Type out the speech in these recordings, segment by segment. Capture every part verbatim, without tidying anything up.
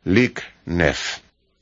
Luc neuf.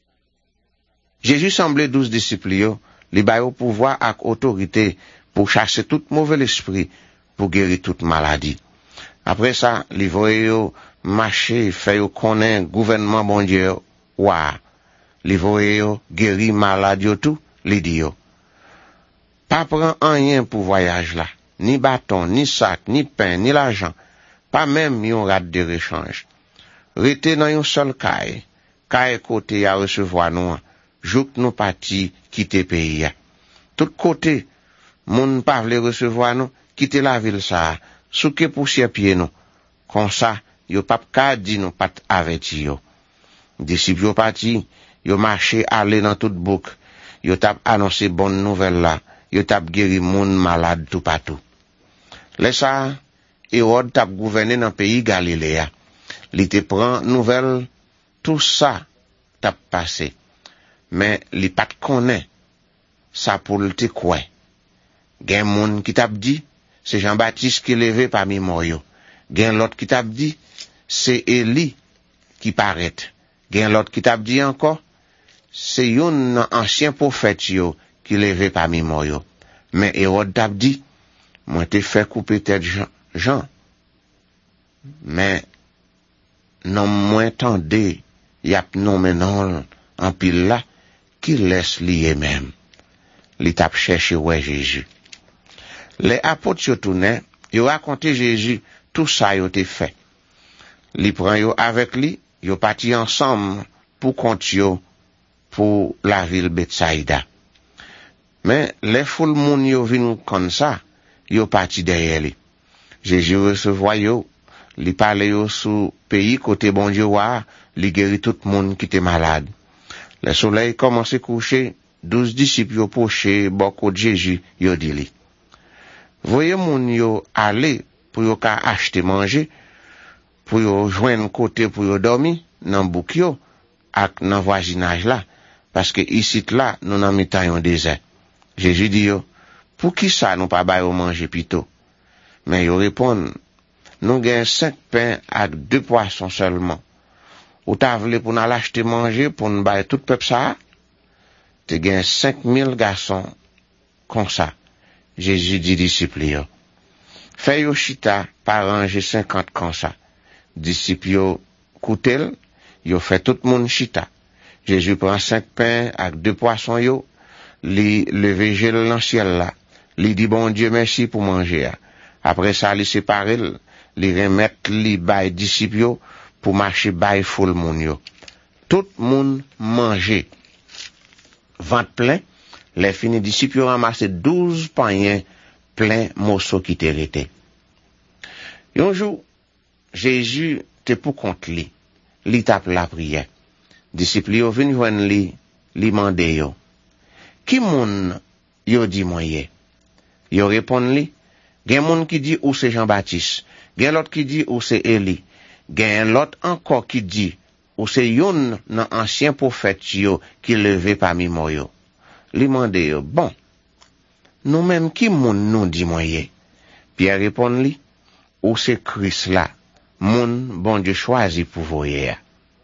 Jésus semblait douze disciples yo, li bay au pouvoir ak autorité pour chasser tout mauvais esprit, pour guérir toute maladie. Après ça, li voye yo marcher, fait yo connaître gouvernement bon Dieu, wa. Li voye yo guérir maladie yo tout, li di yo. Pas prend rien pour voyage là, ni bâton, ni sac, ni pain, ni l'argent, pas même yon rate de rechange. Rete dans yon seul caille, caille côté ya recevoir nous, jouk nous parti quitter pays ya. Tout côté, moun pa vle recevoir nous, quitter la ville ça, souke poussière pied nous. Comme ça, yo pap ka di nous pat aveti yo. Disciples yo parti, yo marché aller dans toute bouc, yo tap annoncé bonne nouvelle là, yo tap guéri moun malade tout partout. Laisse ça, Hérode tap gouverné dans pays Galiléa. Li te prend nouvelle, tout ça tap passé. Mais li pat connaît ça pour le te quoi. Gen moun qui tap dit, c'est Jean-Baptiste qui levé parmi mort yo. Gen l'autre qui tap dit, c'est Élie qui paraît. Gen l'autre qui tap dit encore, c'est yon ancien prophète yo qui levé parmi mort yo. Mais Hérode tap dit, moi te fait couper tête Jean. Jean. Mais non moins tendé, yap non menon en pile là, qui laisse lié même. Li tap cherché ouais Jésus. Les apôtres yo tourné, yo raconté Jésus tout ça yo te fait. Li prend yo avec lui, yo parti ensemble pour compte yo pour la ville Bethsaïda. Mais les foules moun yo vinn comme ça, yo parti derrière lui. Jésus recevoit yo, li parle yo sous pays côté bon Dieu wa, li guérit tout monde qui était malade. Le soleil commence à coucher, douze disciples yo poché boko de Jésus, yo dit li. Voyez moun yo aller pour yo ka acheter manger, pour yo joindre côté pour yo dormir nan bouk yo ak nan voisinage là, parce que ici là nous nan mitan yon désert. Jésus dit yo, pour qui ça nous pas bay yo manger plutôt? Mais yo répond, nous gagne cinq pains ak deux poissons seulement. Ou ta vle pour nous l'acheter manger pour nous bay tout peuple ça? Te gagne cinq mille garçons comme ça. Jésus dit disciples yo, fait yo chita par ranger cinquante comme ça. Disciples yo koutel, yo fait tout monde chita. Jésus prend cinq pains avec deux poissons yo, li levé gel dans ciel là. Li dit bon Dieu merci pour manger. Après ça li séparer, li remettre li bay disciples yo pour marcher bay foule moun yo. Tout moun manger. Ventre plein. Les finis disciples ont ramassé douze pains plein morceaux qui te rete. Un jour, Jésus te pour compte li, li tape la prière. Disciples yo vinn joindre li, li mande yo. Qui moun yo di moye? Yo répond li, gen moun qui dit ou c'est Jean-Baptiste, gen l'autre qui dit ou c'est Élie, gen l'autre encore qui dit ou c'est yon nan ancien prophète yo qui levé parmi mort yo. Li mande yo, bon, nous même qui moun nous dit moye? Pierre répond li, ou c'est Christ là, moun bon Dieu choisi pour voyer.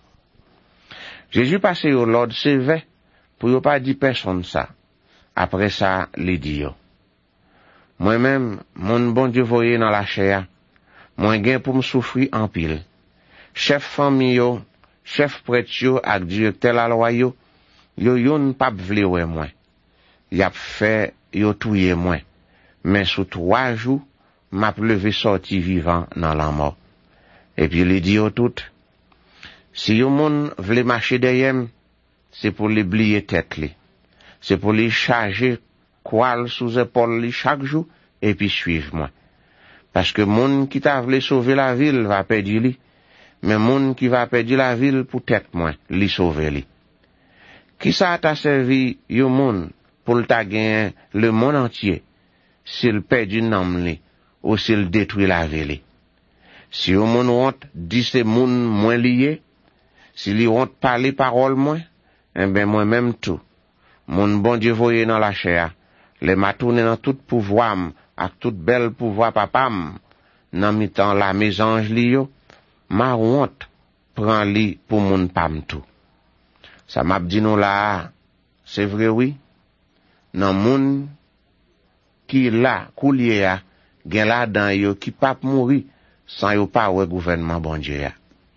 Jésus passe au l'ordre sévère pour yo pas dire personne ça. Après ça, li dit yo, moi-même, moun bon Dieu voyer dans la chair, moi gen pour me souffrir en pile. Chef famille yo, chef prêtre yo ak directeur la loi yo, yo yon pas vle wè moi. Y a fait yo touye moi. Mais sous trois jours, m'a levé sorti vivant dans la mort. Et puis il dit yo tout, si yo moun vle marcher derrière, c'est pour l'oublier tête li. C'est pour lui charger quoi sous épaule li chaque jour et puis suivre moi. Parce que moun qui t'a vle sauver la ville va perdre li, mais moun qui va perdre la ville pour tête moi, li sauver li. Qui ça t'a servi yo moun pour t'a gagner le monde entier s'il perd une âme li ou s'il détruit la ville. Si yo moun honte dit c'est moun moins lié, si li honte parler parole moins, eh ben moi même tout. Moun bon Dieu voye dans la chair, les m'a tourné dans tout pouvoir ak tout bel pouvoir papam, nan mi temps la mésange li yo, ma honte prend li pour moun pam tout. Ça m'a dit nous là, c'est vrai oui. Nan moun qui là, koulier a, gen la dan yo qui pap mouri sans yo pas ouais gouvernement bon Dieu ya.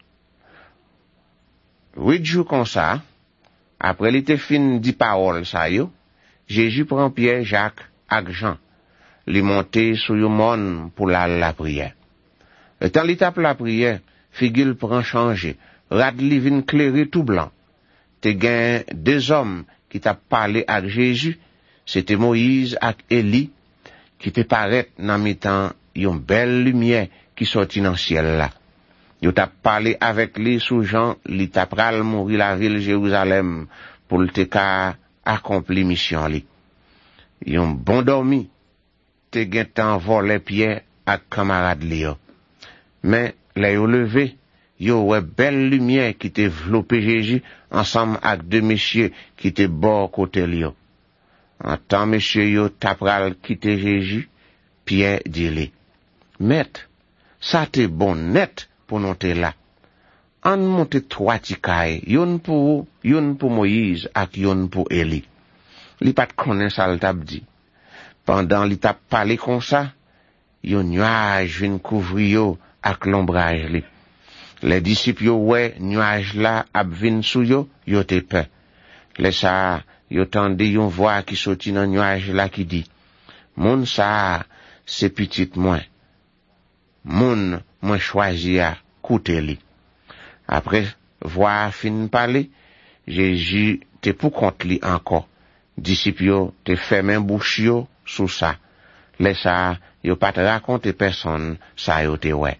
Huit jours comme ça, après li te fin di parole ça yo, Jésus prend Pierre, Jacques ak Jean, li monte sou yon mon pour la la prière. Le temps li tape la prière, figure prend changer, rad li vin clairer tout blanc. Te gen deux hommes qui t'a parlé avec Jésus, c'était Moïse ak Élie, qui te paraît dans mi-temps yon belle lumière qui sortit dans le ciel là. Yo t'a parlé avec lui sous Jean, li t'a pral mourir la ville Jérusalem pour le te ka accompli mission li. Yon bon dormi, te gen tan volé Pierre ak camarade li yo. Mais les yo levé, yo ouais belle lumière qui te enveloppé Jésus ensemble avec deux messieurs qui te bord côté li yo. En temps monsieur yo t'a pral quitter Jésus, Pierre dit li, Maître, ça te bon net pour nous te là. On monte trois tikay, yon pour yon pour Moïse ak yon pour Élie. Li pat konnen ça l t'a dit. Pendant li t'a parlé comme ça, yon nuage vin couvri yo ak l'ombrage li. Les disciples yo ouais nuage là ap vin sou yo, yo te peur. Les ça yo tande yon voix qui sorti dans nuage là qui dit, Moun ça c'est petit moins. Moun moi choisi à coûter li. Après voix fin parler, Jésus te pour compte li encore. Disciples yo te ferme bouche yo sous ça. Les ça yo pas te raconter personne ça yo te ouais.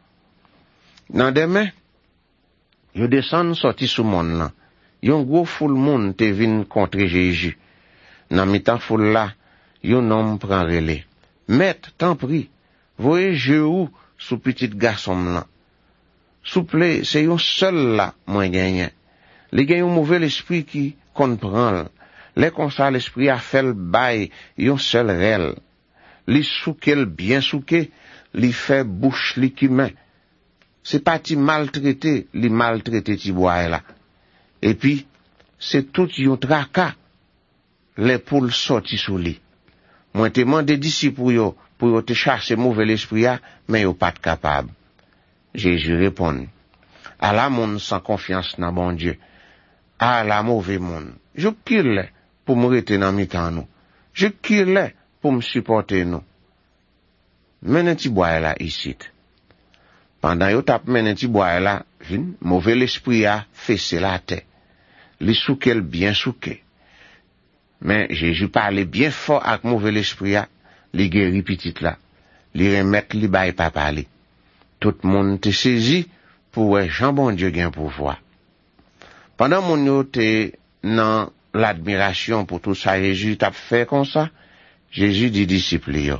Nan demain, yo descend sorti sous monde là. Yon gros foule monde te vin contre Jésus. Nan mitan foule là, yon homme prend relais. Maître, t'en prie, voyez je ou sous petit garçon là. Souple, c'est yon seul là, moi gagnant. Les gagnants mauvais l'esprit qui comprend. Les comme ça l'esprit a fait le bail, yon seul réel. Li soukel bien souké, li fait bouche li qui main. C'est pas ti maltraité, li maltraité ti bois là. Et puis, c'est tout yon tracas, les poules sorti sous li. Moi te mande disciples yo, pour yo te chasser mauvais l'esprit a, mais yo pas capable. Jésus répond, à la monde sans confiance dans bon Dieu, à la mauvais monde. Je kille pour me rester dans mi-temps nous. Je kille pour me supporter nous. Menen ti bois là ici. Pendant yo tap menen ti bois là, vin, mauvais l'esprit a fessé la tête. Li soukel bien souké. Mais Jésus parlait bien fort avec mauvais l'esprit a, li guéri petit là. Li remettre li bay pa parler. Tout le monde te saisi pour Jean bon Dieu gen pouvoir. Pendant mon yo te nan l'admiration pour tout ça Jésus t'a fait comme ça, Jésus dit disciples yo,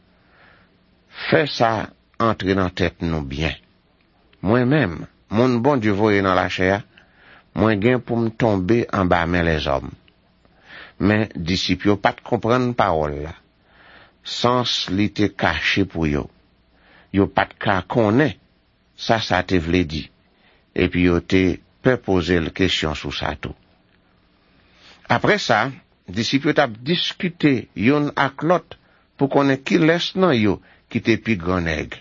fais ça entrer dans tête nous bien. Moi-même, mon bon Dieu voye dans la chair, moi gen pour me tomber en bas mais les hommes. Mais disciples yo pas de comprendre parole là. Sens li te caché pour yo. Yo pas de ka connaît ça ça te vle dit. Et puis yo te peut poser la question sur ça tout. Après ça, disciples t'a discuté yon ak l'autre pour connaître qui laisse nan yo qui te pi grand nègre.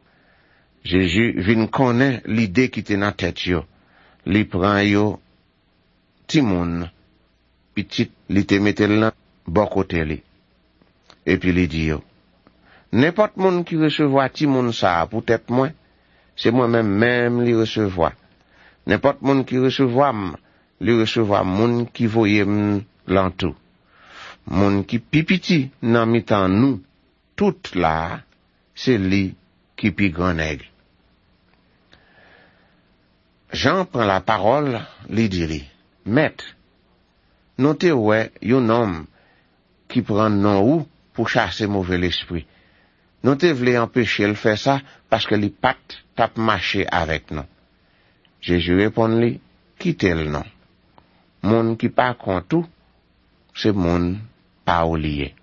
Jésus vin connaît l'idée qui te nan tête yo. Li prend yo ti moun petit li te mette là bon côté li. Et puis li dit yo, n'importe monde qui recevoir ti moun ça pour tête moi, c'est moi-même même li recevoir. N'importe monde qui recevoir li recevoir moun qui voye l'entou. Moun qui pipiti nan mitan nous tout là, c'est li qui pi grand nègre. Jean prend la parole, li dit, Maître, notez ouais yon homme qui prend non ou pour chasser mauvais l'esprit. Nous te voulons empêcher de faire ça parce que les pattes tap marché avec nous. Jésus répond lui, quittez le nom. Moun qui pas contre tout, c'est moun pas oublié.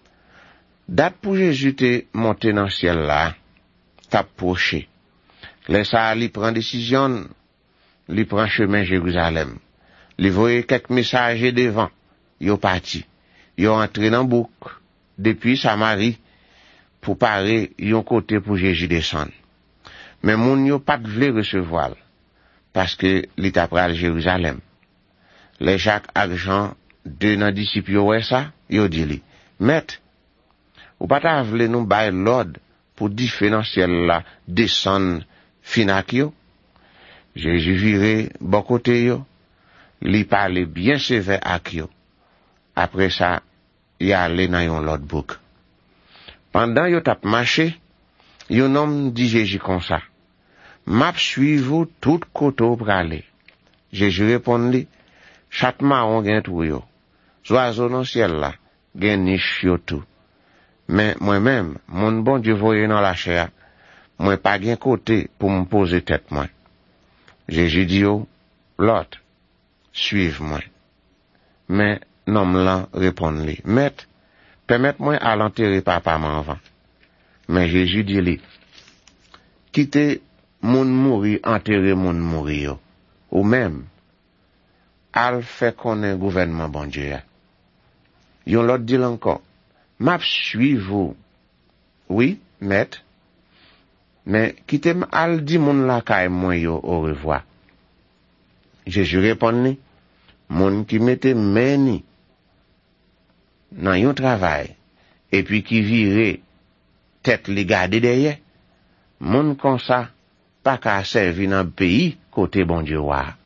Date pour Jésus te monter dans le ciel là, tap proché. Laisse ça, li prend décision, li prend chemin Jérusalem. Li voye quelques messagers devant, yo parti. Yo entré dans bouc depuis Samarie pour parer yon côté pour Jésus descendre. Mais moun yo pas vle recevoir parce que li t'a pral Jérusalem. Les Jacques ak Jean, deux nan disciples yo wè ça, yo di li, Maître, ou pas ta vle nou bay l'ordre pour différentiel la descendre finak yo? Jésus viré bon côté yo, li parle bien sévère ak yo. Après ça, y allé dans yon l'autre bouc. Pendant yo tap marché, yon homme dit Jésus comme ça, Map suivre tout côté pralé. Jésus répond li, chaque marron gen tout yo. Oiseau dans ciel là, gen niche yo tout. Mais moi-même, mon bon Dieu voye dans la chair, moi pas gen côté pour me poser tête moi. Jésus dit yo, l'autre, suive-moi. Mais l'homme là répond li, Maître, permette-moi à l'enterrer papa m'envant. Mais Jésus dit li, quittez moun mouri, enterrer moun mouri yo. Ou même, al fait connaître gouvernement bon Dieu. Yon l'autre dit encore, m'a suivre. Oui, maître. Mais quittez al di moun la kay moi yo au revoir. Jésus répond li, moun qui mette meni dans yon travail et puis qui vire tête li gade derrière, moun comme ça pas qu'à servir dans pays côté bon Dieu wa.